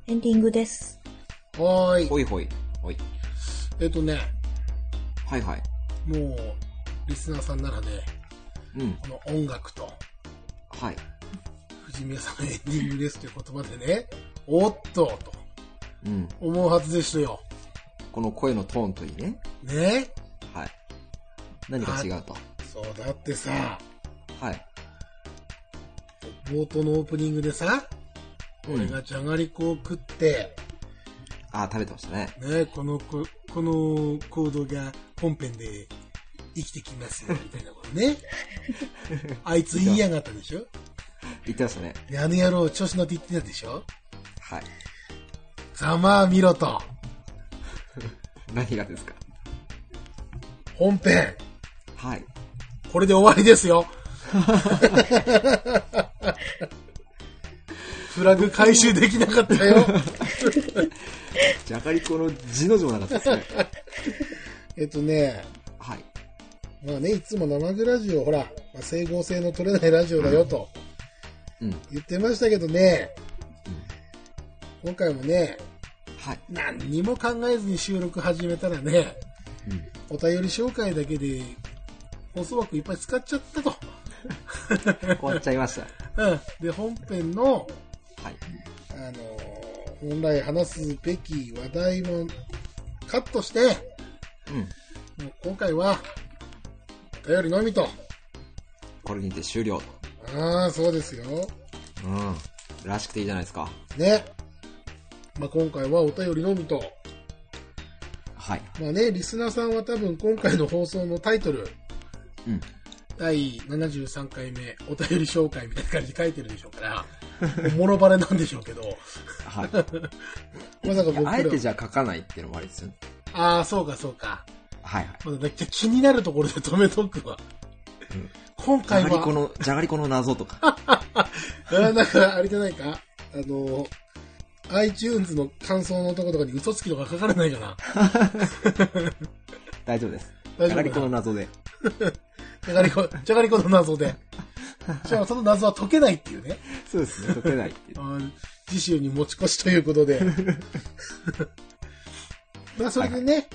エンディングです。 はーい。 ほいほい。ほい。はいはい。 もう、リスナーさんならね、この音楽と、 はい。 藤宮さんのエンディングですという言葉でね、おっと、と、思うはずでしたよ。 この声のトーンといいね。 ね。 はい。何か違うと。 そう、だってさ、 はい。 冒頭のオープニングでさ、俺がじゃがりこを食って、 食べてましたね。 ね、このコードが本編で生きてきますよ、みたいなことね。あいつ言いやがったでしょ？ 言ってましたね。 で、あの野郎調子乗って言ってたでしょ？ はい。 ざまあ見ろと。 何がですか？ 本編。 はい。 これで終わりですよ。フラグ回収できなかったよ。 じゃがりこの字の字もなかったですね。はい。 まあね、いつも生グラジオ、ほら、まあ、整合性の取れないラジオだよと、言ってましたけどね、今回もね、 はい。何にも考えずに収録始めたらね、お便り紹介だけで放送枠いっぱい使っちゃったと。 終わっちゃいました。 で、本編の、 はい。 本来話すべき話題もカットして、もう今回は、お便りのみと。 これにて終了。 ああ、そうですよ。 らしくていいじゃないですか。 ね。まあ、今回はお便りのみと。 はい。 まあね、リスナーさんは多分今回の放送のタイトル、第73回目、お便り紹介みたいな感じで書いてるでしょうから、もろバレなんでしょうけど。 はい。 まさか僕らあえてじゃ書かないっていうのもありですよね。 ああ、そうかそうか。 はいはい。 まだ気になるところで止めとくわ。今回は。 じゃがりこの謎とか。 なんか、あれじゃないかiTunes の感想のとことかに嘘つきとか書かれないかな。 大丈夫です。 じゃがりこの謎で。 じゃがりこの謎で。じゃあその謎は解けないっていうね。 そうですね、解けないっていう。 次週に持ち越しということで。まあそれでね、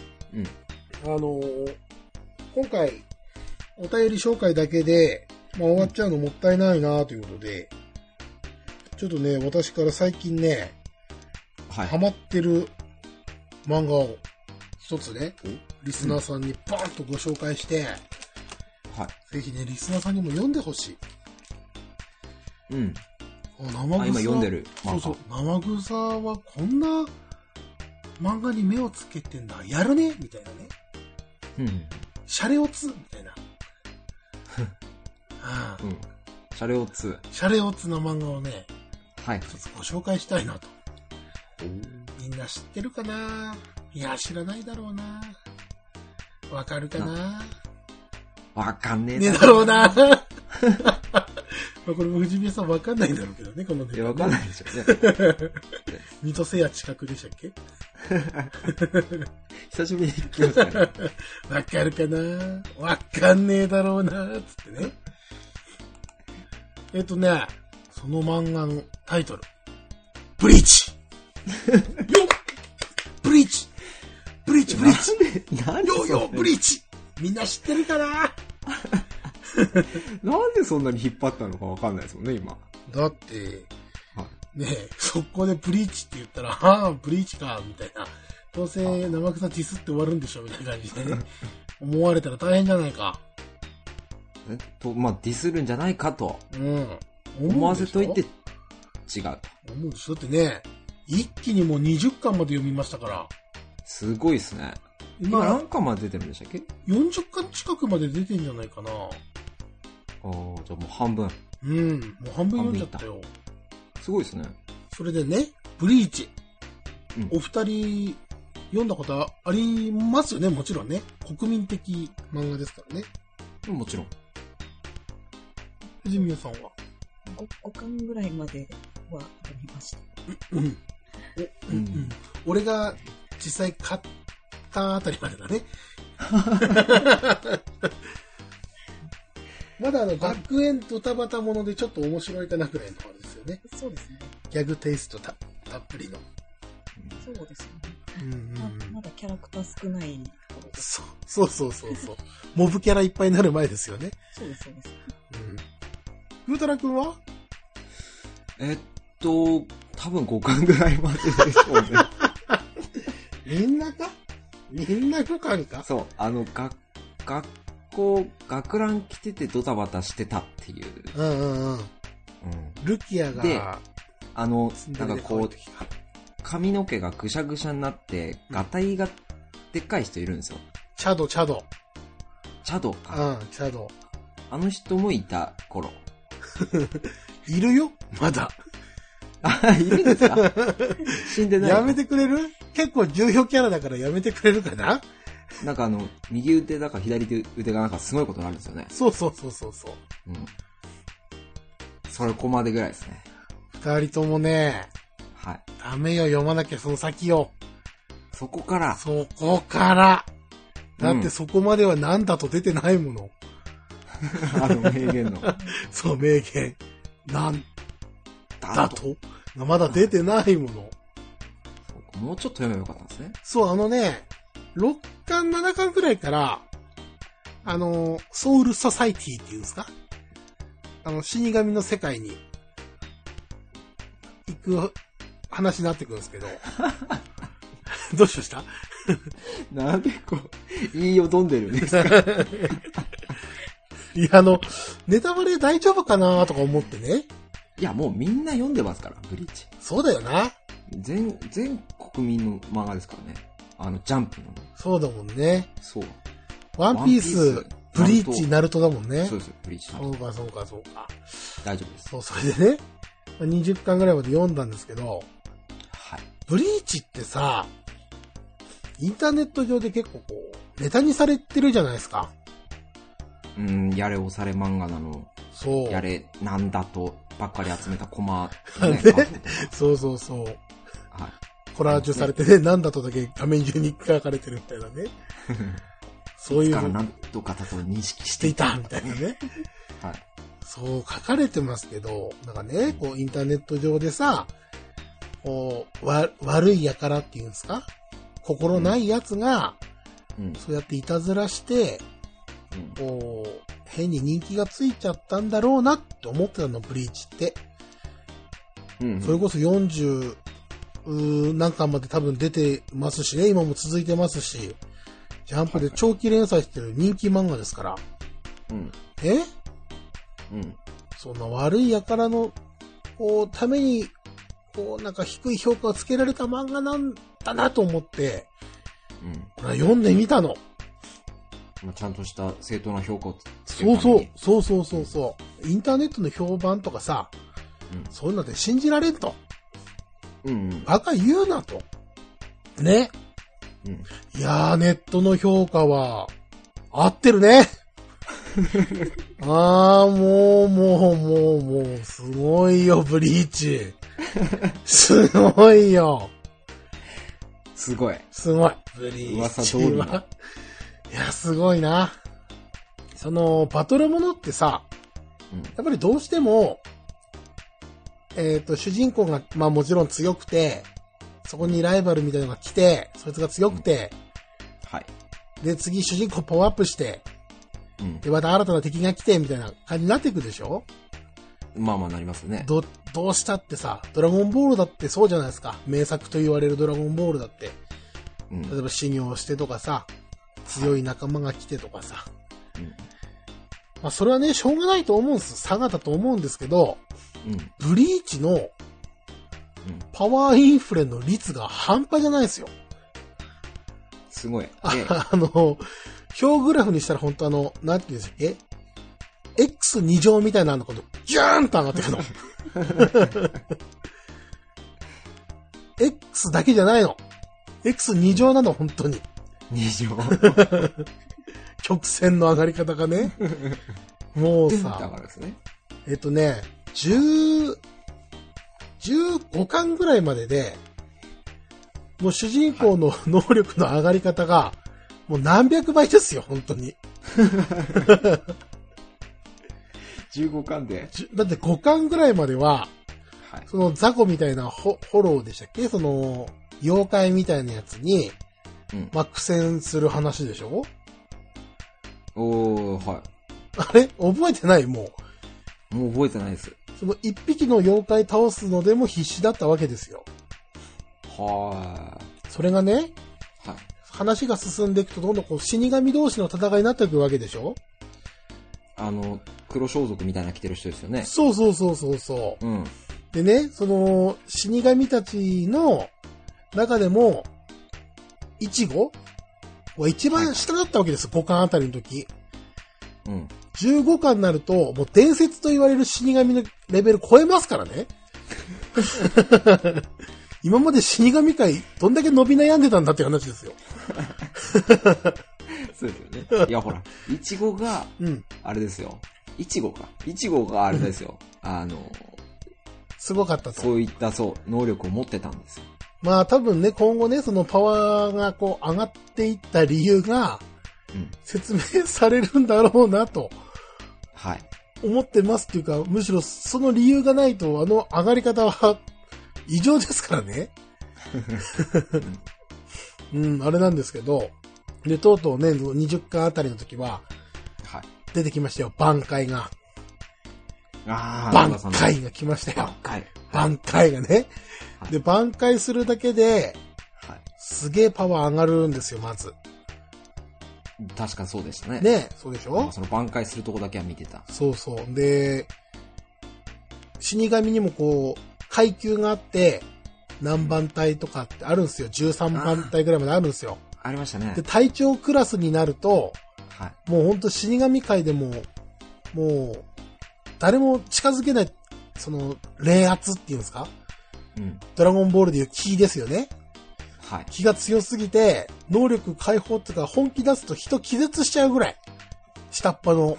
今回、お便り紹介だけで、まあ終わっちゃうのもったいないなということで、ちょっとね、私から最近ね、ハマってる漫画を一つね、リスナーさんにバーンとご紹介して、ぜひね、リスナーさんにも読んでほしい。生今読んでる。 そうそう、生草はこんな漫画に目をつけてんだ。やるねみたいなね。シャレオツみたいな。 シャレオツ。 シャレオツな漫画をね、 一つご紹介したいなと。みんな知ってるかな？いや、知らないだろうな。わかるかな？ わかんねえだろうな。これも藤宮さんわかんないんだろうけどね、このね。わかんないでしょうね。 水戸瀬谷近くでしたっけ？ 久しぶりに聞きましたね。 わかるかな？わかんねえだろうな、つってね。その漫画のタイトル。ブリーチよっブリーチブリーチブリーチよよブリーチみんな知ってるかな？ なんでそんなに引っ張ったのかわかんないですもんね、今。 だって、ねえ、そこでブリーチって言ったら、ブリーチか、みたいな。どうせ生草ディスって終わるんでしょ、みたいな感じでね。思われたら大変じゃないか。 まあ、ディスるんじゃないかと。 思わせといて違う。 思うでしょ。だってね、一気にもう20巻まで読みましたから。 すごいっすね。今何巻まで出てるんでしたっけ？ 40 巻近くまで出てんじゃないかな。 じゃあもう半分。 もう半分読んじゃったよ。 すごいですね。 それでね、ブリーチ。お二人、読んだことありますよね、もちろんね。国民的漫画ですからね。 もちろん。 藤宮さんは 5巻ぐらいまでは読みました。 俺が実際買ったあたりまでだね。まだ学園ドタバタものでちょっと面白いかなくらいのところですよね。 そうですね。 ギャグテイストたっぷりの。 そうですよね。 うんうん、 まだキャラクター少ない頃です。 そう。モブキャラいっぱいになる前ですよね。 そうです。うん。 ふうたらくんは？ 多分5巻ぐらいまででしょうね。 みんな5巻か？ そう、学校、学ラン着ててドタバタしてたっていう。 ルキアが、 で、なんかこう、髪の毛がぐしゃぐしゃになって、ガタイがでっかい人いるんですよ。 チャドか。 チャド。あの人もいた頃。 いるよまだ。 いるんですか？死んでない。 やめてくれる？結構重要キャラだからやめてくれるかな？ なんか右腕だか左腕がなんかすごいことになるんですよね。 そう。うん。 それこまでぐらいですね。 二人ともね、 はい。 ダメよ、読まなきゃその先よ。 そこから。 だってそこまではなんだと出てないもの。 名言の。 そう、名言。なんだとまだ出てないもの。 もうちょっと読めばよかったんですね。 そう、6巻、7巻くらいから、ソウルソサイティっていうんですか？死神の世界に行く話になってくるんですけど。どうしました？ なんで言いよどんでるんですか？ いや、ネタバレ大丈夫かなとか思ってね。 いや、もうみんな読んでますから、ブリーチ。 そうだよな。 全国民の漫画ですからね。ジャンプの。 そうだもんね。 そう。 ワンピース、ブリーチ、ナルトだもんね。 そうです、ブリーチ。 そうか。 大丈夫です。 そう、それでね、20巻ぐらいまで読んだんですけど、 はい。 ブリーチってさ、インターネット上で結構ネタにされてるじゃないですか。 やれ押され漫画なの。 そう。 やれなんだとばっかり集めたコマ、 ね。そう。はい。コラージュされてね、なんだとだけ画面中に書かれてるみたいなね。そういう。 からなんとかだと認識していたみたいなね。 はい。 そう書かれてますけど、なんかね、インターネット上でさ、悪い輩っていうんですか？心ない奴が、そうやっていたずらして、変に人気がついちゃったんだろうなって思ってたの、ブリーチって。それこそ40何巻まで多分出てますしね、今も続いてますし、ジャンプで長期連載してる人気漫画ですから。そんな悪い輩の、ために、なんか低い評価をつけられた漫画なんだなと思って、これは読んでみたの。 ちゃんとした正当な評価をつけるために。そう。インターネットの評判とかさ、そういうので信じられんと。バカ言うなと。ね。いやー、ネットの評価は、合ってるね。もう、すごいよ、ブリーチ。すごいよ。 すごい。 ブリーチは。いや、すごいな。バトルものってさ、やっぱりどうしても、主人公が、もちろん強くて、そこにライバルみたいなのが来て、そいつが強くて、 はい。 で、次主人公パワーアップして、で、また新たな敵が来て、みたいな感じになっていくでしょ？ なりますね。 どうしたってさ、ドラゴンボールだってそうじゃないですか。名作と言われるドラゴンボールだって。例えば修行してとかさ、強い仲間が来てとかさ。それはね、しょうがないと思うんです。差がだと思うんですけど、ブリーチのパワーインフレの率が半端じゃないですよ。 すごい。 表グラフにしたら本当なんて言うんでしたっけ？ X2 乗みたいなのこと、ジューンと上がってくの。X だけじゃないの。X2 乗なの、本当に。 2乗。 曲線の上がり方がね。もうさ、 だからですね。 15巻ぐらいまでで、もう主人公の能力の上がり方が、もう何百倍ですよ、本当に。 15巻で。 だって5巻ぐらいまでは、 はい。 その雑魚みたいなホローでしたっけ？その、妖怪みたいなやつに、苦戦する話でしょ？ はい。 あれ覚えてない？もう覚えてないです。 その一匹の妖怪倒すのでも必死だったわけですよ。それがね、はい。話が進んでいくとどんどんこう死神同士の戦いになっていくわけでしょ？ 黒装束みたいな着てる人ですよね。 そう。うん。でね、その、死神たちの中でも、イチゴは一番下だったわけです、5巻あたりの時。うん。15巻になると、もう伝説と言われる死神のレベル超えますからね。今まで死神界、どんだけ伸び悩んでたんだっていう話ですよ。 そうですよね。いやほら、イチゴが、あれですよ。イチゴがあれですよ。 すごかったと。 そういった、能力を持ってたんですよ。 まあ多分ね、今後ね、そのパワーがこう上がっていった理由が、説明されるんだろうなと。はい。思ってますっていうか、むしろその理由がないと、上がり方は異常ですからね。あれなんですけど、で、とうとうね、20巻あたりの時は、はい。出てきましたよ、挽回が。挽回が来ましたよ。挽回がね。はい、で、挽回するだけで、はい。すげえパワー上がるんですよ、まず。 確かそうでしたね。 ね、そうでしょ？ その挽回するとこだけは見てた。 そう。で、死神にもこう、階級があって、何番隊とかってあるんですよ。13番隊ぐらいまであるんですよ。 ありましたね。 で、隊長クラスになると、はい、もうほんと死神界でも、もう、誰も近づけない、その、冷圧っていうんですか？ドラゴンボールでいう気ですよね。はい。気が強すぎて、能力解放っていうか、本気出すと人気絶しちゃうぐらい。下っ端の、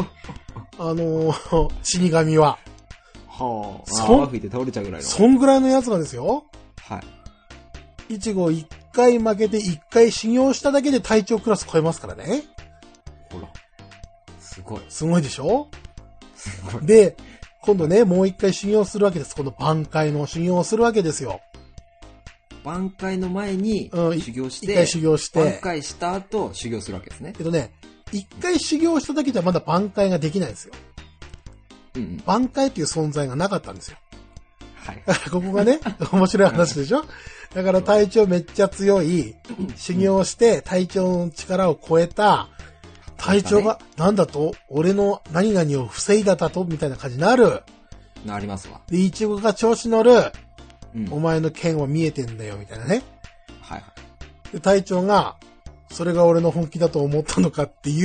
死神は。 はあ。泡吹いて倒れちゃうぐらいの。 そんぐらいのやつがですよ。はい。イチゴ1回負けて1回修行しただけで隊長クラス超えますからね。 ほら。すごい。 すごいでしょ？すごい。で、今度ね、もう1回修行するわけです。この挽回の修行をするわけですよ。 挽回の前に修行して、 1回修行して。 挽回した後修行するわけですね。 1回修行しただけではまだ挽回ができないんですよ。挽回っていう存在がなかったんですよ。はい。ここがね、面白い話でしょ？だから隊長めっちゃ強い、修行して隊長の力を超えた、隊長が、なんだと俺の何々を防いだだとみたいな感じになる。 なりますわ。 で、イチゴが調子乗る。お前の剣は見えてんだよ、みたいなね。はい。で、隊長が、それが俺の本気だと思ったのかっていう。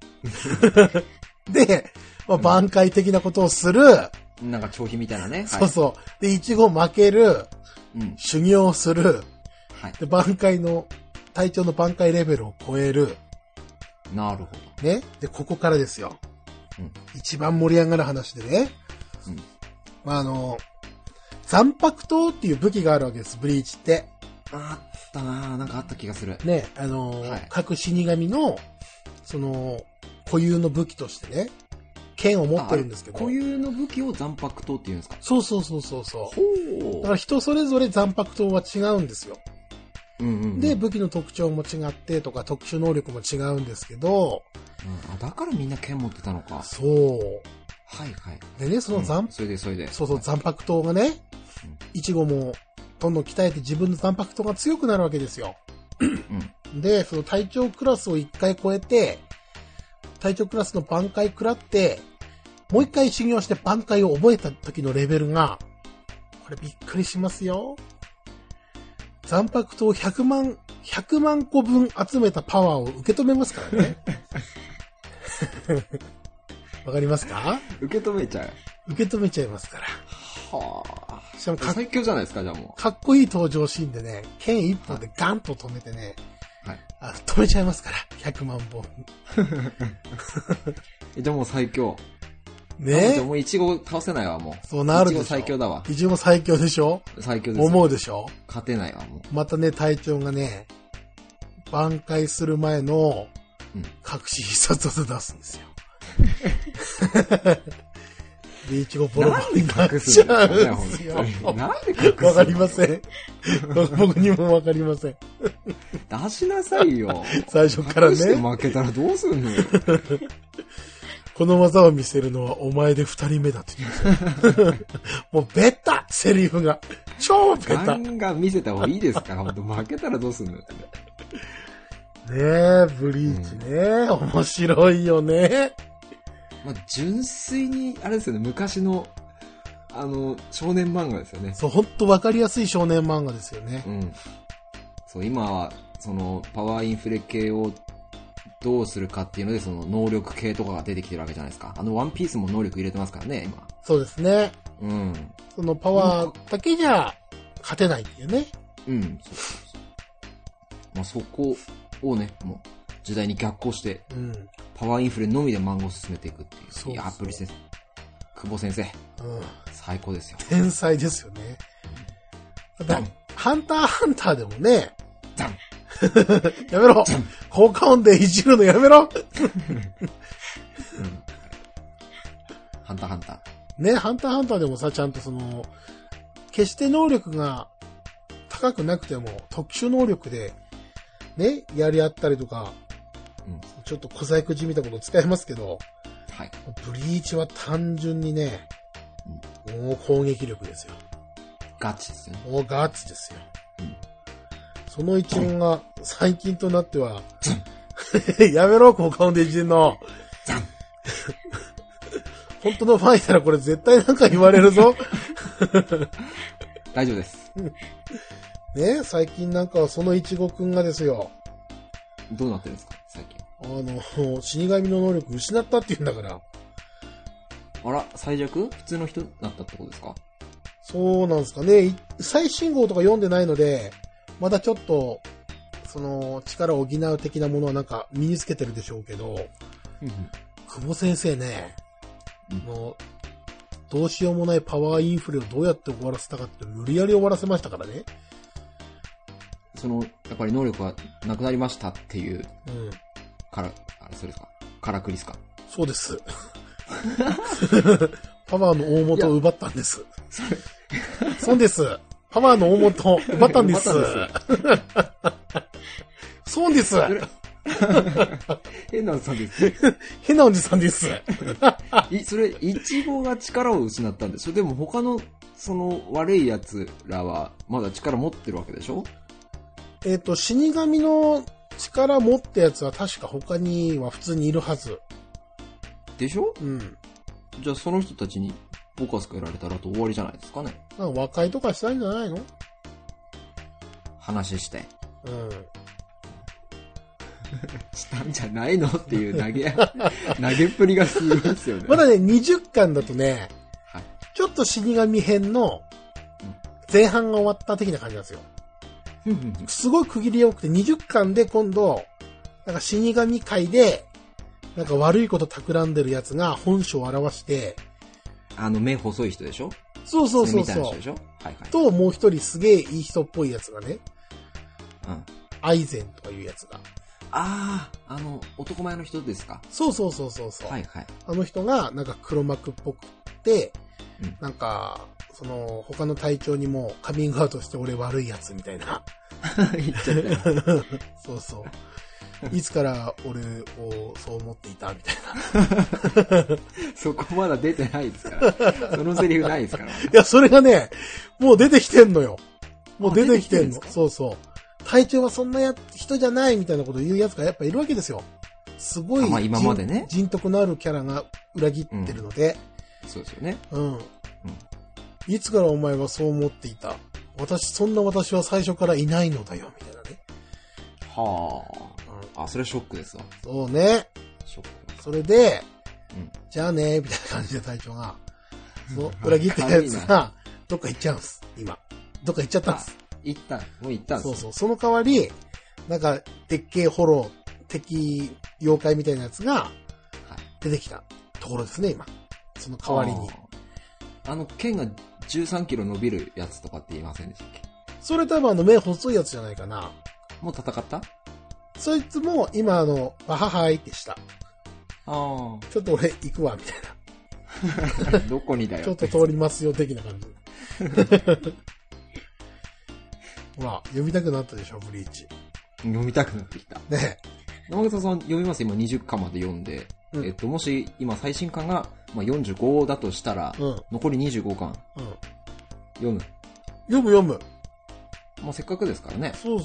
で、まあ、挽回的なことをする。 なんか調皮みたいなね。 そうそう。で、イチゴ負ける。修行をする。はい。で、挽回の、隊長の挽回レベルを超える。 なるほど。ね。で、ここからですよ。一番盛り上がる話でね。まあ残白刀っていう武器があるわけです、ブリーチって。 あったなぁ、なんかあった気がする。 ね、はい、各死神の、その、固有の武器としてね、剣を持ってるんですけど。 固有の武器を残白刀って言うんですか？ そう。だから人それぞれ残白刀は違うんですよ。で、武器の特徴も違ってとか、特殊能力も違うんですけど。 だからみんな剣持ってたのか。 そう。 はい。 でね、そのそれで。 そう、残白刀がね、イチゴもどんどん鍛えて自分の残白刀が強くなるわけですよ。で、その隊長クラスを1回超えて、隊長クラスの挽回食らって、もう1回修行して挽回を覚えた時のレベルが、これびっくりしますよ。残白刀100万個分集めたパワーを受け止めますからね。わかりますか？ 受け止めちゃいますから。 はあ。しかも最強じゃないですか、じゃあもう。 かっこいい登場シーンでね、剣一本でガンと止めてね、はい。止めちゃいますから、100万本。 じゃあもう最強。 ねえ。 もうイチゴ倒せないわ、もう。 そうなるでしょ。 イチゴ最強だわ。 イチゴ最強でしょ？ 最強です。 思うでしょ？ 勝てないわ、もう。 またね、隊長がね、挽回する前の、隠し必殺技出すんですよ。 で、いちごボロボロになっちゃうんですよ。 なんで隠すの？ わかりません。僕にもわかりません。 出しなさいよ。 最初からね。 隠して負けたらどうすんのよ。 この技を見せるのはお前で2人目だって言うんですよ。もうベタセリフが。超ベタ。 ガンガン見せた方がいいですから、ほんと負けたらどうすんのよ。 ねえ、ブリーチね、面白いよね。 まあ、純粋に、あれですよね、昔の、少年漫画ですよね。 そう、ほんとわかりやすい少年漫画ですよね。 うん。そう、今は、パワーインフレ系をどうするかっていうので、能力系とかが出てきてるわけじゃないですか。ワンピースも能力入れてますからね、今。 そうですね。 うん。 そのパワーだけじゃ勝てないっていうね。 うん、そう。まあ、そこをね、もう、時代に逆行して、 うん。 パワーインフレのみで漫画を進めていくっていう。 そう。 いや、ブリ先生。久保先生。 うん。 最高ですよ。 天才ですよね。だって、ハンターハンターでもね、 ザンやめろ効果音でいじるのやめろ、うん、 ハンターハンター。 ね、ハンターハンターでもさ、ちゃんと決して能力が高くなくても、特殊能力で、ね、やり合ったりとか、うん、ちょっと小細工じみたこと使いますけど、 はい。 ブリーチは単純にね、うん、もう攻撃力ですよ。 ガチですよね。 もうガチですよ。うん、その一音が最近となっては、やめろ、効果音でいじるの。本当のファンいたらこれ絶対なんか言われるぞ。 大丈夫です。 ね、最近なんかそのいちごくんがですよ。 どうなってるんですか、最近。 死神の能力失ったって言うんだから。 あら、最弱？普通の人だったってことですか？ そうなんですかね。最新号とか読んでないので、まだちょっと、力を補う的なものはなんか身につけてるでしょうけど、久保先生ね、どうしようもないパワーインフレをどうやって終わらせたかって無理やり終わらせましたからね。 やっぱり能力がなくなりましたっていう、 うん。 あれ、それですか？カラクリですか？ そうです。パワーの大元を奪ったんです。そうです。パワーの大元を奪ったんです。そうです。 変なおじさんです。 変なおじさんです。 それ、イチゴが力を失ったんです。それでも他の、悪い奴らは、まだ力持ってるわけでしょ？ 死神の力持ったやつは確か他には普通にいるはず。 でしょ？ うん。 じゃあその人たちにボカスかやられたらと終わりじゃないですかね。 なんか和解とかしたんじゃないの？ 話して。 うん。 したんじゃないのっていう投げっぷりがすごいですよね。 まだね、20巻だとね、 はい、 ちょっと死神編の前半が終わった的な感じなんですよ。すごい区切り良くて、20巻で今度、なんか死神界で、なんか悪いこと企んでるやつが本性を表して、 目細い人でしょ？ そうそうそうそう。 みたいな人でしょ？はいはい。 と、もう一人すげえいい人っぽいやつがね、 うん。 アイゼンとかいうやつが。 ああ、男前の人ですか？ そうそうそうそう。 はいはい。 あの人が、なんか黒幕っぽくて、 うん、 なんか、他の隊長にもカミングアウトして俺悪いやつみたいな。 言っちゃったよ。 そうそう。いつから俺をそう思っていたみたいな。 そこまだ出てないですから。そのセリフないですから。いや、それがね、もう出てきてんのよ。もう出てきてんの。そうそう。隊長はそんな人じゃないみたいなことを言うやつがやっぱいるわけですよ。すごい、 まあ今までね、 人徳のあるキャラが裏切ってるので。 そうですよね。 うん。いつからお前はそう思っていた？そんな私は最初からいないのだよ、みたいなね。 はあ。それはショックですわ。 そうね。 ショック。 それで、じゃあね、みたいな感じで隊長が、裏切ったやつが、どっか行っちゃうんです、今。どっか行っちゃったんです。 もう行ったんです。 そうそう。その代わり、なんか、でっけえホロー、敵、妖怪みたいなやつが、出てきたところですね、今。その代わりに。 剣が13キロ伸びるやつとかって言いませんでしたっけ？ それ多分目細いやつじゃないかな。 もう戦った？ そいつも、今バハハイってした。 ちょっと俺行くわ、みたいどこにだよ。 ちょっと通りますよ、的な感じ。ほら、読みたくなったでしょ、ブリーチ。 読みたくなってきた。 ね山口さん読みます？今20巻まで読んで。もし今最新巻が、45だとしたら、残り25巻。読む。 読む。 せっかくですからね。 そう。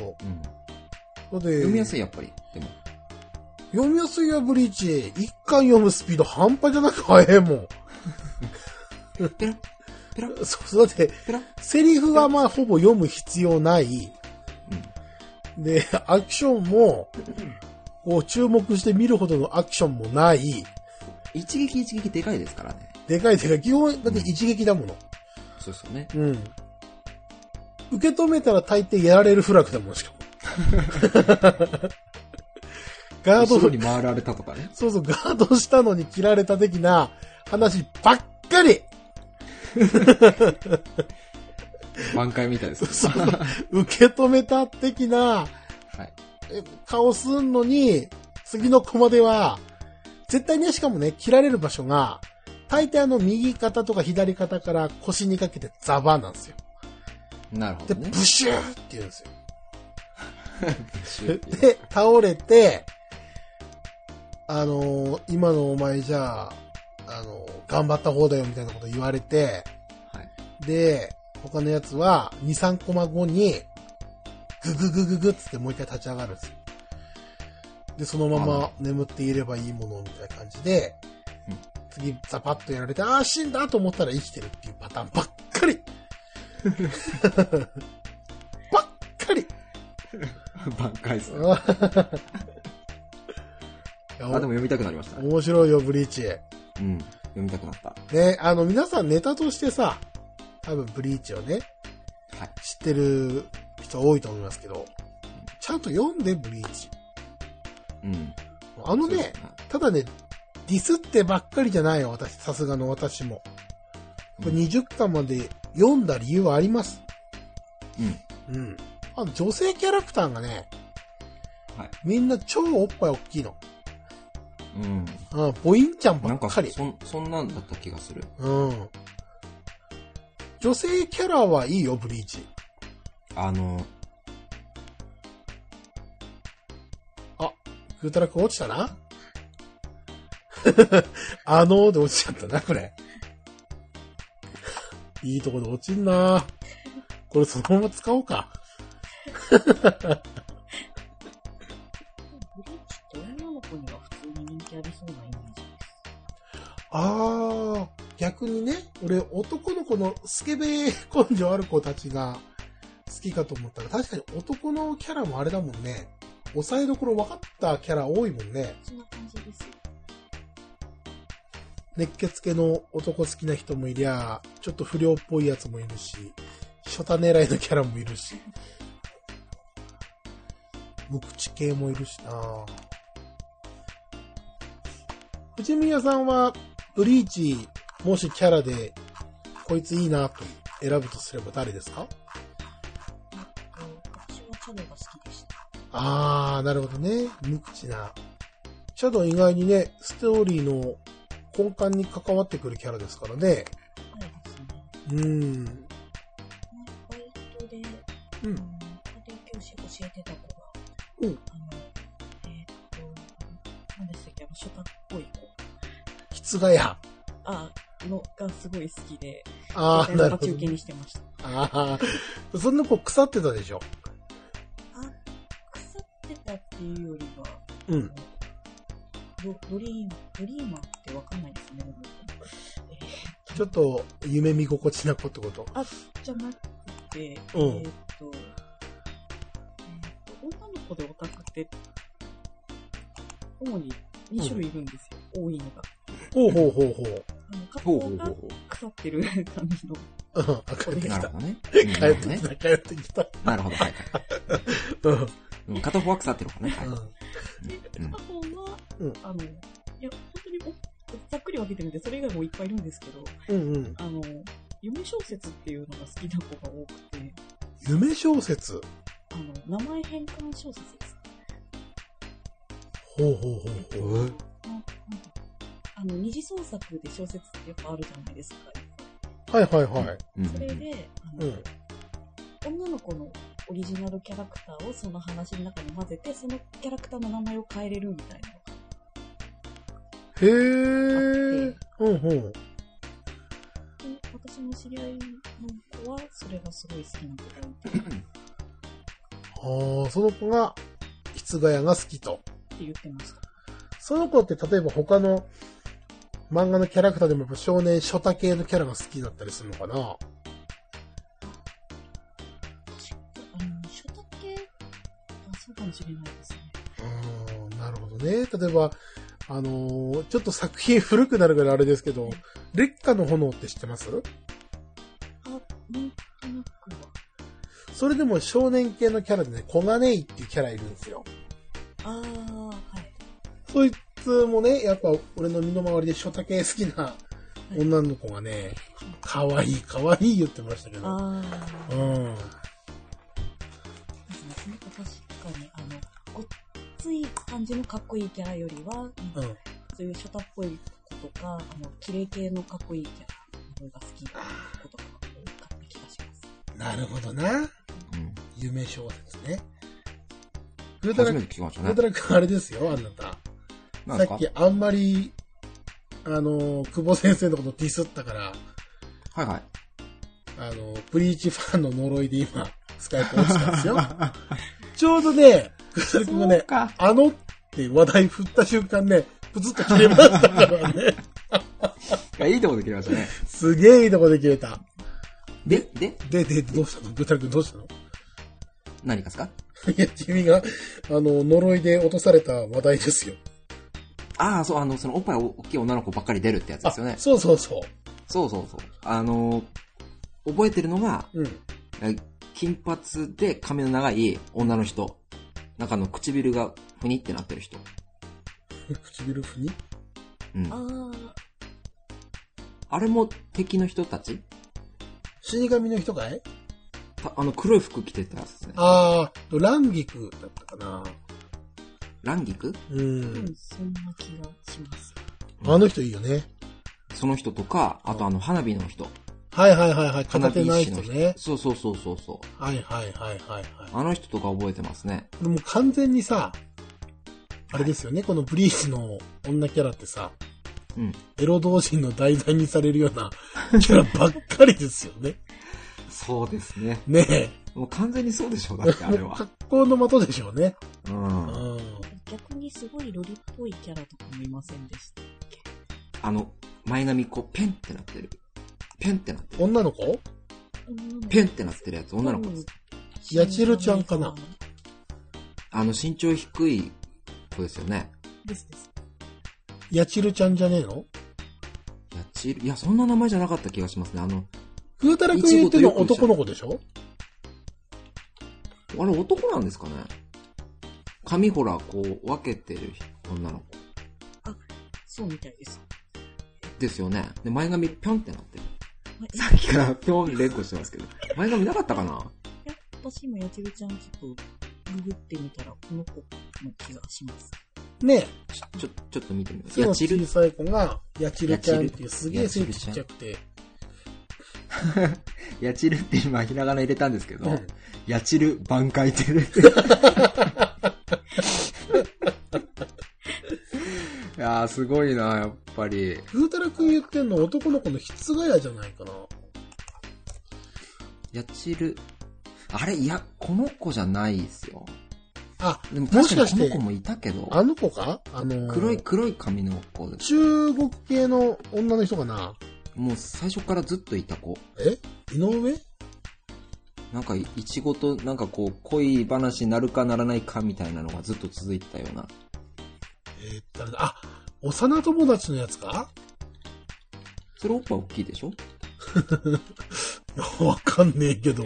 読みやすい、やっぱり。でも。 読みやすいや、ブリーチ。一巻読むスピード半端じゃなく早いもん。 ペラそう、だって、セリフはほぼ読む必要ない。で、アクションも、こう注目して見るほどのアクションもない。 一撃でかいですからね。 でかい、基本、だって一撃だもの。 そうですよね。 受け止めたら大抵やられるフラグだもん、しかも。ガードに回られたとかね。 そう、ガードしたのに切られた的な話ばっかり挽回みたいですね。 受け止めた的な顔すんのに、次のコマでは、絶対ね、しかもね、切られる場所が、大抵右肩とか左肩から腰にかけてザバーなんですよ。 なるほどね。 で、ブシューって言うんですよ。で、倒れて、今のお前じゃあ、頑張った方だよみたいなこと言われて、で、他のやつは2、3コマ後に、グググググっつってもう一回立ち上がるんですよ。で、そのまま眠っていればいいものみたいな感じで、次ザパッとやられて、死んだと思ったら生きてるっていうパターンばっかりばっかり挽回する。でも読みたくなりましたね。 面白いよ、ブリーチ。 読みたくなった。 ね、皆さんネタとしてさ、多分ブリーチをね、知ってる人多いと思いますけど、ちゃんと読んで、ブリーチ。ただね、ディスってばっかりじゃないよ、さすがの私も。20巻まで読んだ理由はあります。女性キャラクターがね、みんな超おっぱい大きいの。ボインちゃんばっかり。 そんなんだった気がする。 女性キャラはいいよ、ブリーチ。グータラク落ちたなで落ちちゃったな、これ。いいとこで落ちんな。これそのまま使おうか。 ブリーチって女の子には普通に人気ありそうなイメージです。 逆にね、俺男の子のスケベ根性ある子たちが好きかと思ったら、確かに男のキャラもあれだもんね。抑えどころ分かったキャラ多いもんね。 そんな感じですよ。 熱血系の男好きな人もいりゃ、ちょっと不良っぽいやつもいるし、初太狙いのキャラもいるし、無口系もいるしな。藤宮さんはブリーチ、もしキャラでこいついいなと選ぶとすれば誰ですか？ 私はチャドが好きでした。 なるほどね。無口な。シャドウ意外にね、ストーリーの根幹に関わってくるキャラですからね。 バイトで、家庭教師教えてた子が、何でしたっけ、ショタっぽい子。 きつがや。 がすごい好きで、 なるほど。 中継にしてました。 そんな子腐ってたでしょ。 腐ってたっていうよりは、ドリーマーってわかんないですね。 ちょっと夢見心地な子ってこと？ じゃなくて、女の子でオタクって主に2種類いるんですよ。多いのが。片方が腐ってる感じの。 帰ってきた。 なるほどね。 帰ってきた。 なるほど、片方は腐ってる方ね。 片方は、本当にざっくり分けてるんで、それ以外もいっぱいいるんですけど、夢小説っていうのが好きな子が多くて。 夢小説？ 名前変換小説です。 二次創作で小説ってやっぱあるじゃないですか。はいはいはい。 それで、女の子のオリジナルキャラクターをその話の中に混ぜて、そのキャラクターの名前を変えれるみたいなのが。 へー。 私の知り合いの子は、それがすごい好きな子がいて。 その子が、室ヶ谷が好きと。 って言ってました。 その子って例えば他の漫画のキャラクターでもやっぱ少年ショタ系のキャラが好きだったりするのかな？ ショタ系そうかもしれないですね。 なるほどね。例えば、ちょっと作品古くなるからあれですけど、烈火の炎って知ってます？ なんとなくは。 それでも少年系のキャラでね、小金井っていうキャラいるんですよ。 はい。 そいつもね、やっぱ俺の身の回りでショタ系好きな女の子がね、可愛い言ってましたけど。確かに、ごっつい感じのかっこいいキャラよりは、そういうショタっぽい子とか、綺麗系のかっこいいキャラの方が好きな子とかが多かった気がします。 なるほどな。夢小説ね。 初めて聞きましたね。 グータラ君あれですよ、あなた。さっきあんまり、久保先生のことディスったから。 はいはい。 ブリーチファンの呪いで今、スカイプ落ちたんですよ。ちょうどね、グータラ君がね、って話題振った瞬間ね、プツッと切れましたからね。 いいとこで切れましたね。 すげえいいとこで切れた。 で、 どうしたの？グータラ君どうしたの？ 何かですか？ いや、君が、呪いで落とされた話題ですよ。 そう、そのおっぱい大きい女の子ばっかり出るってやつですよね。 そう。 覚えてるのが、金髪で髪の長い女の人。中の唇がふにってなってる人。 唇ふに？ あれも敵の人たち？ 死神の人かい？ 黒い服着てたやつですね。 乱菊だったかな。 乱菊？ そんな気がします。 あの人いいよね。 その人とか、あと花火の人。 はい。片手ない人ね。 そう。 はい。 あの人とか覚えてますね。 でも完全にさ、あれですよね、このブリーチの女キャラってさ、エロ同人の題材にされるようなキャラばっかりですよね。 そうですね。 ねえ。 もう完全にそうでしょう、だってあれは。 格好の的でしょうね。 逆にすごいロリっぽいキャラとかもいませんでしたっけ？ 前髪ペンってなってる。 女の子？ ペンってなってるやつ、女の子です。 やちるちゃんかな？ 身長低い子ですよね。 です。 やちるちゃんじゃねえの？ いや、そんな名前じゃなかった気がしますね。 グータラ君言ってるの男の子でしょ？ あれ男なんですかね？髪ほら、分けてる女の子。 そうみたいです。 ですよね。で、前髪ぴょんってなってる。さっきからぴょん連呼してますけど。前髪なかったかな？ いや、私もやちるちゃんちょっとググってみたらこの子の気がします。 ねえ。 ちょっと見てみます。 背の小さい子が、やちるちゃんっていうすげえ背ちっちゃくて。 やちるって今ひらがな入れたんですけど、やちる挽回てるって。いやーすごいな、やっぱり。 グータラ君言ってんの男の子の室ヶ谷じゃないかな。 やちる。あれ、いや、この子じゃないですよ。でももしかして、 この子もいたけど。 あの子か？ 黒い髪の子です。 中国系の女の人かな？ もう最初からずっといた子。 井上？ なんか、いちごと、なんか恋話になるかならないかみたいなのがずっと続いてたような。 幼友達のやつか？ それおっぱい大きいでしょ？ わかんねえけど。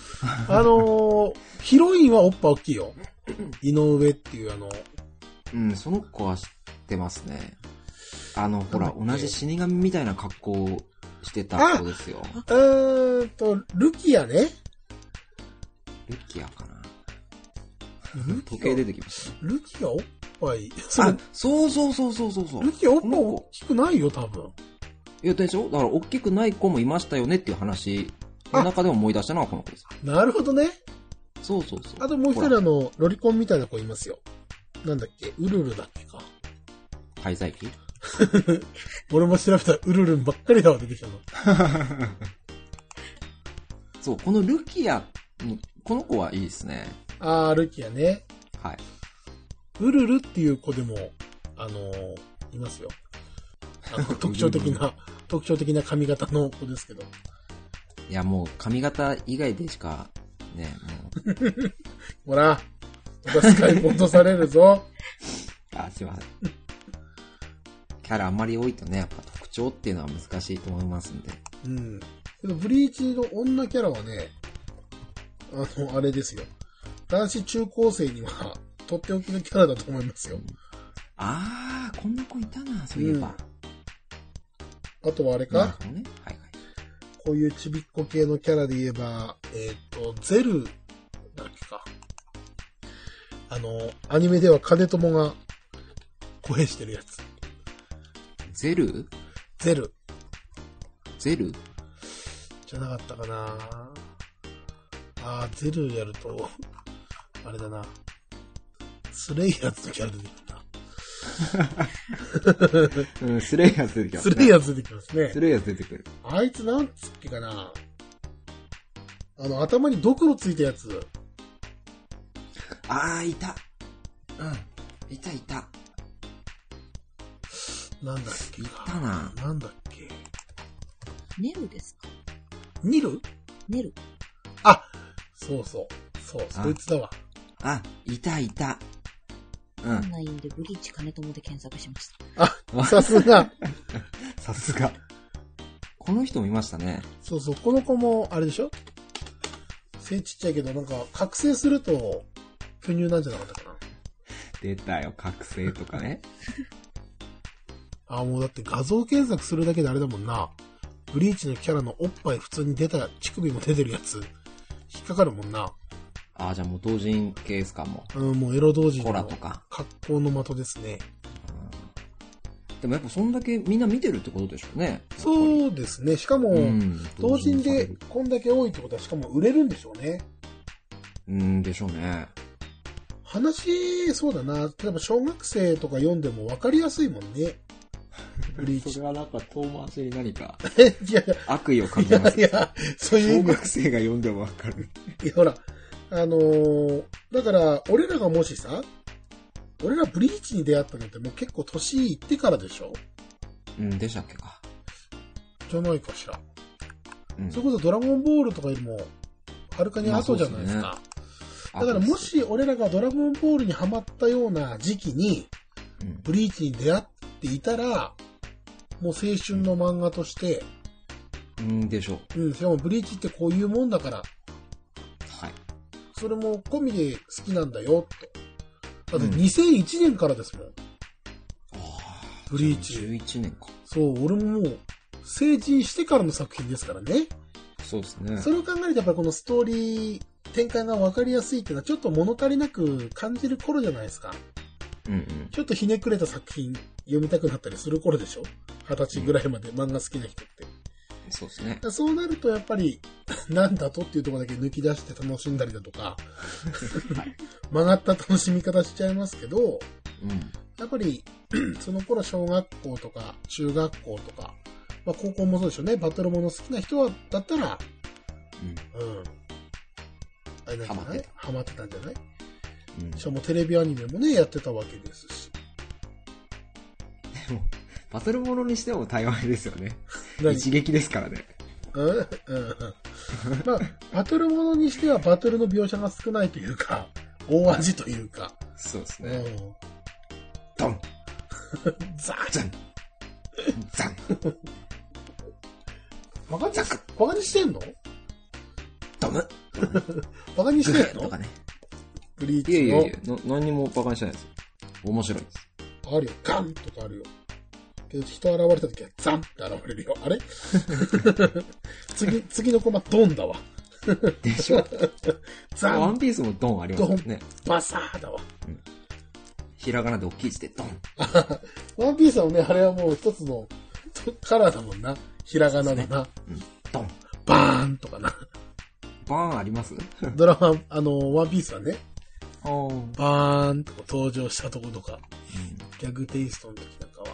ヒロインはおっぱい大きいよ。井上っていうその子は知ってますね。ほら、同じ死神みたいな格好をしてた子ですよ。 ルキアね。 ルキアかな。時計出てきました。 ルキアおっぱい。 そう。 ルキアおっぱい大きくないよ、多分。 いや、でしょ？だから大きくない子もいましたよねっていう話の中で思い出したのはこの子です。 なるほどね。 そう。 あともう一人ロリコンみたいな子いますよ。なんだっけ？ウルルだっけか。 廃材機俺も調べたらウルルンばっかりだわ、出てきたの。 そう、このルキア、この子はいいですね。 ルキアね。 はい。 ウルルっていう子でも、いますよ。特徴的な髪型の子ですけど。 いや、もう髪型以外でしか、ね、もう。 ほら、私から落とされるぞ。 すいません。キャラあんまり多いとね、やっぱ特徴っていうのは難しいと思いますんで。 うん。けどブリーチの女キャラはね、あれですよ。男子中高生には、とっておきのキャラだと思いますよ。 こんな子いたな、そういえば。 あとはあれか、 ね、はい。 こういうちびっこ系のキャラで言えば、ゼルだっけか。アニメでは金友が声してるやつ。 ゼルじゃなかったかな。ゼルやると、あれだな。スレイヤーズのキャラ出てくるな。 スレイヤーズ出てきますね。 スレイヤーズ出てきますね。 スレイヤーズ出てくる。 あいつなんつっけかな。頭にドクロついたやつ。 いた。いた。 なんだっけか。 いたな。 なんだっけ。 ネルですか？ ニル？ ネル。 そう、そいつだわ。 いた。 オンラインでブリーチ金友で検索しました。 さすが。 さすが。この人もいましたね。 そう、この子も、あれでしょ？背ちっちゃいけど、なんか、覚醒すると、巨乳なんじゃなかったかな。 出たよ、覚醒とかね。 もうだって画像検索するだけであれだもんな。ブリーチのキャラのおっぱい普通に出た、乳首も出てるやつ、引っかかるもんな。 じゃあもう同人系ですか、もう。 もうエロ同人コラのとか。 格好の的ですね。 でもやっぱそんだけみんな見てるってことでしょうね。 そうですね。しかも、同人でこんだけ多いってことは、しかも売れるんでしょうね。 でしょうね。 話、そうだな。例えば小学生とか読んでも分かりやすいもんね。ブリーチ。 それはなんか遠回しに何かいや悪意を感じます。 いや、そういう。 小学生が読んでも分かる。 いや、ほら、だから、俺らがもしさ、俺らブリーチに出会ったのってもう結構年いってからでしょ？ でしたっけか。 じゃないかしら。それこそドラゴンボールとかよりも、はるかに後じゃないですか。だからもし俺らがドラゴンボールにハマったような時期に、ブリーチに出会っていたら、もう青春の漫画として、 でしょう。しかもブリーチってこういうもんだから、 はい。 それも込みで好きなんだよって。だって2001年からですもん。ブリーチ。 11年か。 そう、俺ももう、成人してからの作品ですからね。 そうですね。 それを考えるとやっぱりこのストーリー、展開が分かりやすいっていうのはちょっと物足りなく感じる頃じゃないですか。ちょっとひねくれた作品読みたくなったりする頃でしょ？20歳ぐらいまで漫画好きな人って。 そうですね。 そうなるとやっぱり、なんだとっていうところだけ抜き出して楽しんだりだとか、曲がった楽しみ方しちゃいますけど、やっぱり、その頃小学校とか中学校とか、高校もそうでしょうね。バトルもの好きな人だったら、あれなんじゃない？ハマってたんじゃない？しかもテレビアニメもね、やってたわけですし。 でも、バトルものにしても台湾ですよね。一撃ですからね。 バトルものにしてはバトルの描写が少ないというか、大味というか。 そうですね。ドンザンザンザンバカにしてんの？ ドムバカにしてんの？ とかね。 ブリーチの。 いや何にもバカにしてないですよ。面白いです。 あるよ。ガンとかあるよ。けど人現れた時はザンって現れるよ。あれ次のコマドンだわ。 でしょ？ ザン。 ワンピースもドンありますよね。 バサーだわ。 ひらがなで大きい字でドン。 ワンピースはね、あれはもう一つのカラーだもんな。ひらがなのな。 うん。ドン。 バーンとかな。 バーンありますドラマ、ワンピースはね、 おー。 バーンとか登場したとことか、ギャグテイストの時なんかは。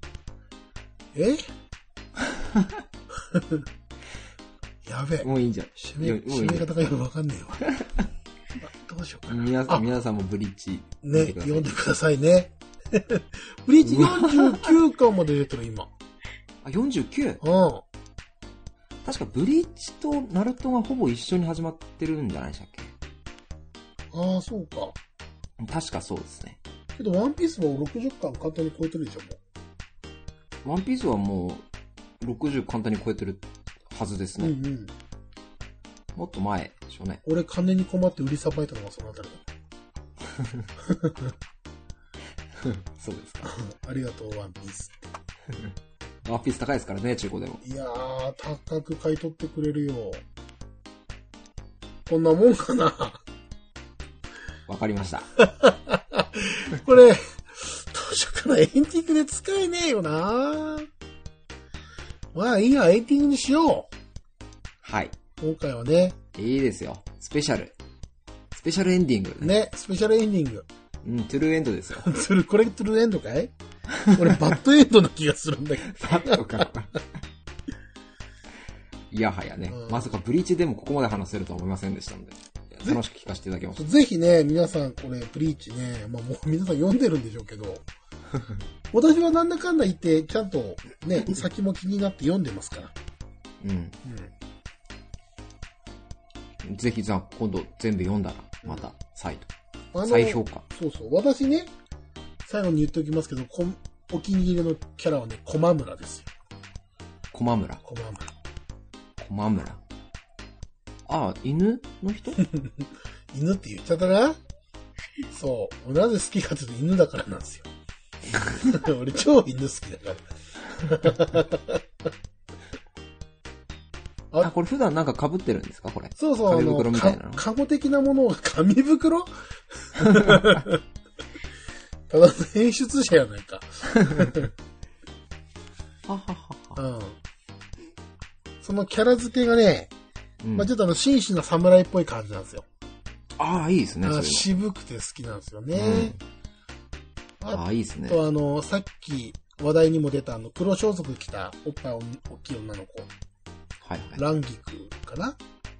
やべえ。 もういいんじゃん。 締め方がよくわかんねえわ。どうしようかな。 皆さんもブリーチ。 ね、読んでくださいね。ブリーチ49巻まで出てる今。 あ、49? うん。 確かブリーチとナルトがほぼ一緒に始まってるんじゃないでしたっけ？ ああ、そうか。 確かそうですね。 けど、ワンピースも60巻簡単に超えてるでしょ、もう。ワンピースはもう60簡単に超えてるはずですね。うんうん。もっと前でしょうね。 俺、金に困って売りさばいたのがそのあたりだ。 そうですか。 ありがとう、ワンピース。 ワンピース高いですからね、中古でも。 いやー、高く買い取ってくれるよ。こんなもんかな。 わかりました。 これ、どうしようかな。エンディングで使えねえよな。まあいいや、エンディングにしよう。 はい。 今回はね。 いいですよ。スペシャルエンディング。 ね、スペシャルエンディング。 うん、トゥルーエンドですよ。 これトゥルーエンドかい？俺バッドエンドな気がするんだけど。 バッドか。いやはやね、まさかブリーチでもここまで話せるとは思いませんでしたので、楽しく聞かせていただきました。 ぜひね、皆さんこれ、ブリーチね、まあもう皆さん読んでるんでしょうけど、私はなんだかんだ言って、ちゃんとね、先も気になって読んでますから。 ぜひじゃあ今度全部読んだら、また再評価。 そうそう。私ね、最後に言っておきますけど、お気に入りのキャラはね、駒村ですよ。 駒村。ああ、犬の人犬って言っちゃったな。そう。なぜ好きかっていうと犬だからなんですよ。俺超犬好きだから。 これ普段なんか被ってるんですかこれ。 そうそう。 紙袋みたいなの。 カゴ的なものを、紙袋ただの演出者やないか。そのキャラ付けがね、まあちょっと紳士な侍っぽい感じなんですよ。 ああ、いいですね。 渋くて好きなんですよね。 ああ、いいですね。 とさっき話題にも出た黒装束着たおっぱい大きい女の子。 はいはい。 ランギクかな？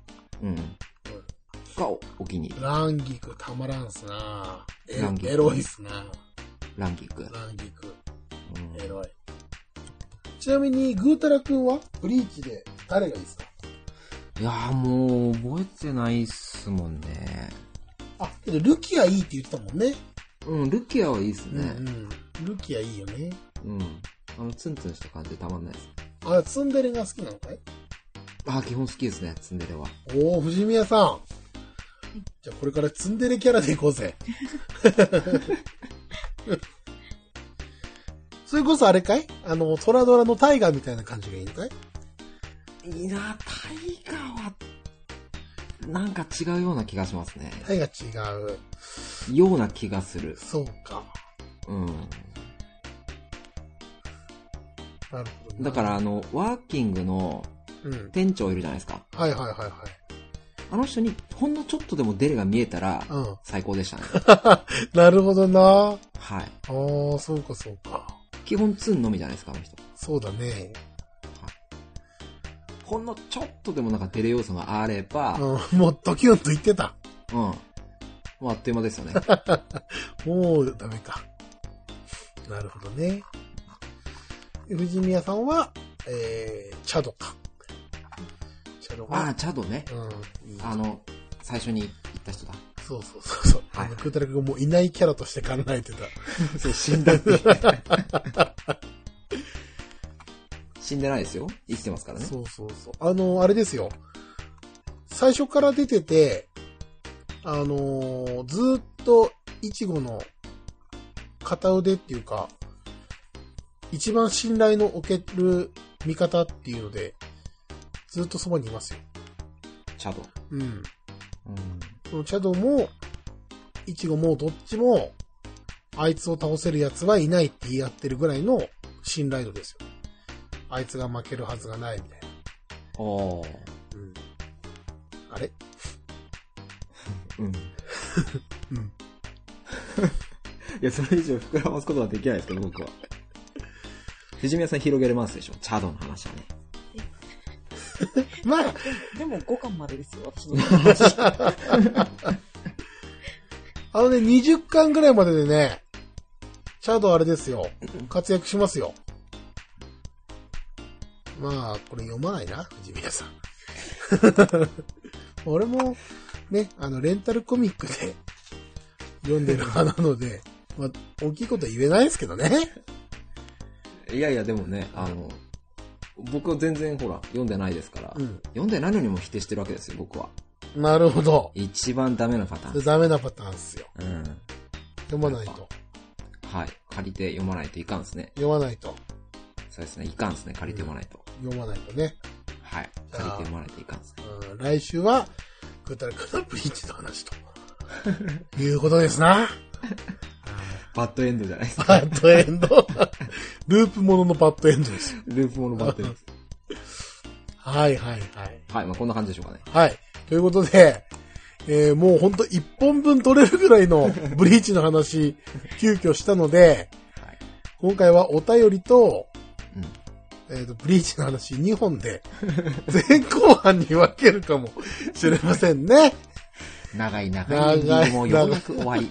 がお気に入り。 ランギクたまらんすな。エロいっすな。 ランギク。 エロい。ちなみに、グータラくんはブリーチで誰がいいですか？ いやーもう覚えてないっすもんね。 けどルキアいいって言ってたもんね。 ルキアはいいっすね。 ルキアいいよね。 ツンツンした感じでたまんないです。 ツンデレが好きなのかい？ 基本好きですね、ツンデレは。 おー、藤宮さん。じゃあこれからツンデレキャラでいこうぜ。それこそあれかい？トラドラのタイガーみたいな感じがいいのかい？ いや、タイガーは、なんか違うような気がしますね。 タイガー違う。 ような気がする。 そうか。なるほど。 だからワーキングの店長いるじゃないですか。 はい。 あの人にほんのちょっとでもデレが見えたら、最高でしたね。 なるほどな。はい。そうか。 基本ツンのみじゃないですか、あの人。 そうだね。 ほんのちょっとでもなんかデレ要素があれば、 もうドキュンと言ってた。 もうあっという間ですよね。 もうダメか。なるほどね。藤宮さんは、チャドか。 チャドね。最初に言った人だ。 そう。クータラ君がもういないキャラとして考えてた。 そう、死んだって。死んでないですよ。生きてますからね。 そう。あれですよ。最初から出てて、ずーっとイチゴの片腕っていうか、一番信頼の置ける味方っていうので、ずっとそばにいますよ。 チャド。 そのチャドも、イチゴもどっちも、 あいつを倒せる奴はいないって言い合ってるぐらいの信頼度ですよ。あいつが負けるはずがないみたいな。 おー。 うん。あれうん。 うん。 いや、それ以上膨らますことはできないですけど、僕は。藤宮さん広げれますでしょ、チャドの話はね。 まあ。 でも5巻までですよ、私の話。 20巻ぐらいまででね、チャドあれですよ、活躍しますよ。まあ、これ読まないな、藤宮さん。俺も、ね、レンタルコミックで読んでる派なので、まあ、大きいことは言えないですけどね。 いやいや、でもね、僕は全然ほら、読んでないですから、 うん、 読んでないのにも否定してるわけですよ、僕は。 なるほど。 一番ダメなパターン。 ダメなパターンですよ。 うん。 読まないと。 はい。借りて読まないといかんですね。 読まないと。 そうですね、いかんですね、借りて読まないと。 読まないとね。 はい。借りて読まないといかんですね。 来週は、グータラクのブリーチの話と。いうことですな。 バッドエンドじゃないですか。 バッドエンド。ループもののバッドエンドですよ。 ループものバッドエンドです。 はいはいはい。 はい、まあこんな感じでしょうかね。 はい。ということで、もうほんと1本分取れるぐらいのブリーチの話、急遽したので、はい、今回はお便りと、ブリーチの話2本で、前後半に分けるかもしれませんね。 長いエンディングもようやく終わり。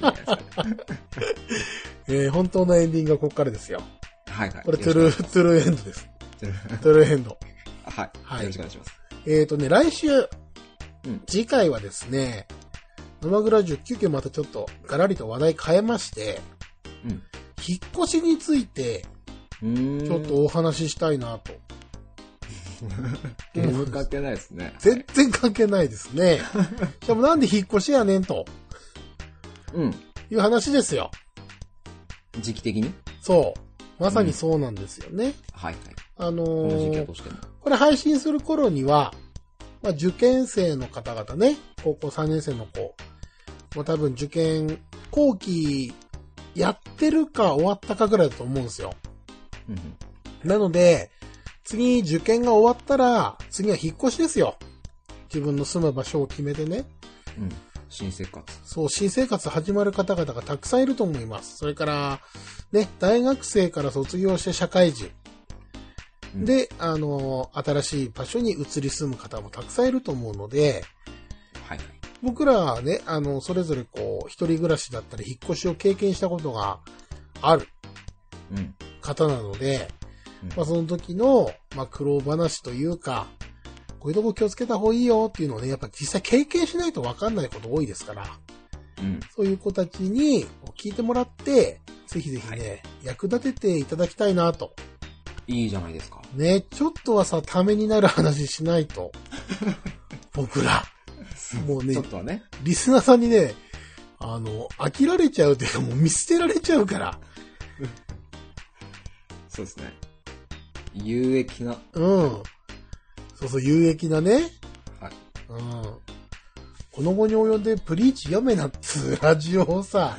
本当のエンディングはここからですよ。 はいはい。 これトゥルーエンドです。トゥルーエンド。 はい。はい。よろしくお願いします。 来週、次回はですね、生グラジオ急遽またちょっとガラリと話題変えまして、引っ越しについて、ちょっとお話ししたいなと。 ゲーム関係ないですね。 全然関係ないですね。しかもなんで引っ越しやねんと。いう話ですよ。 時期的に？ そう。まさにそうなんですよね。 はいはい。この時期はどうしても。 これ配信する頃には、まあ、受験生の方々ね、高校3年生の子、もう多分受験後期やってるか終わったかぐらいだと思うんですよ。なので、次受験が終わったら、次は引っ越しですよ。自分の住む場所を決めてね。 新生活。そう、 新生活始まる方々がたくさんいると思います。それから、ね、大学生から卒業して社会人。で、新しい場所に移り住む方もたくさんいると思うので、 はい。 僕らはね、それぞれこう、一人暮らしだったり、引っ越しを経験したことがある方なので、まあその時の、まあ苦労話というか、こういうとこ気をつけた方がいいよっていうのをね、やっぱ実際経験しないと分かんないこと多いですから、そういう子たちに聞いてもらって、ぜひぜひね、役立てていただきたいなと。 いいじゃないですか。 ね、ちょっとはさ、ためになる話しないと。僕ら。もうね、 ちょっとはね。 リスナーさんにね、飽きられちゃうというか、もう見捨てられちゃうから。 そうですね。有益な。 そうそう、有益なね。 はい。 この後に及んでプリーチ読めなっつラジオをさ、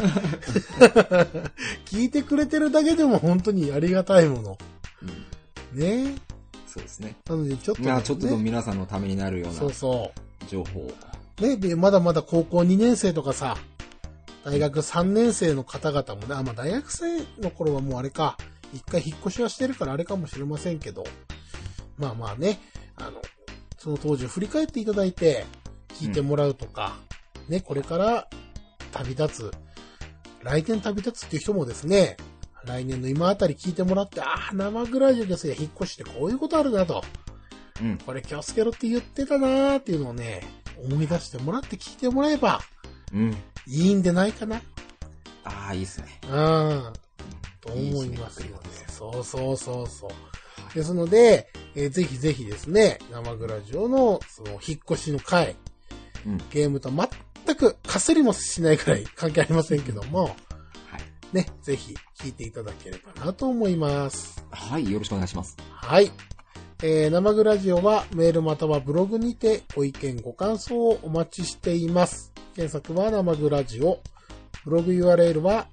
聞いてくれてるだけでも本当にありがたいもの。ね。 そうですね。 なのでちょっと、ね、 ちょっとでも皆さんのためになるような情報。 ね、で、まだまだ高校2年生とかさ、大学3年生の方々もね、まあ大学生の頃はもうあれか、一回引っ越しはしてるからあれかもしれませんけど、まあまあね、その当時を振り返っていただいて、聞いてもらうとか、ね、これから旅立つ、来年旅立つっていう人もですね、来年の今あたり聞いてもらって、生グラジオですよ、引っ越してこういうことあるなと。これ気をつけろって言ってたなーっていうのをね、思い出してもらって聞いてもらえば、いいんでないかな。 いいっすね。 と思いますよね。そうそうそうそう。ですので、ぜひぜひですね、生グラジオのその引っ越しの回、ゲームと全くかすりもしないくらい関係ありませんけども、ね、ぜひ聞いていただければなと思います。 はい、よろしくお願いします。 はい。生グラジオはメールまたはブログにてご意見ご感想をお待ちしています。検索は生グラジオ。 ブログ URL は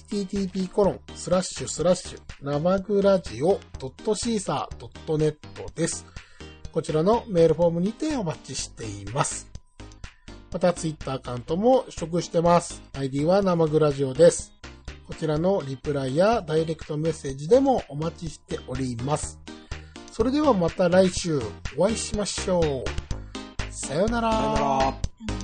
http:// 生具ラジオ .caesar.net です。こちらのメールフォームにてお待ちしています。また Twitter アカウントも取得してます。ID は生具ラジオです。こちらのリプライやダイレクトメッセージでもお待ちしております。それではまた来週お会いしましょう。さようなら。 さよなら。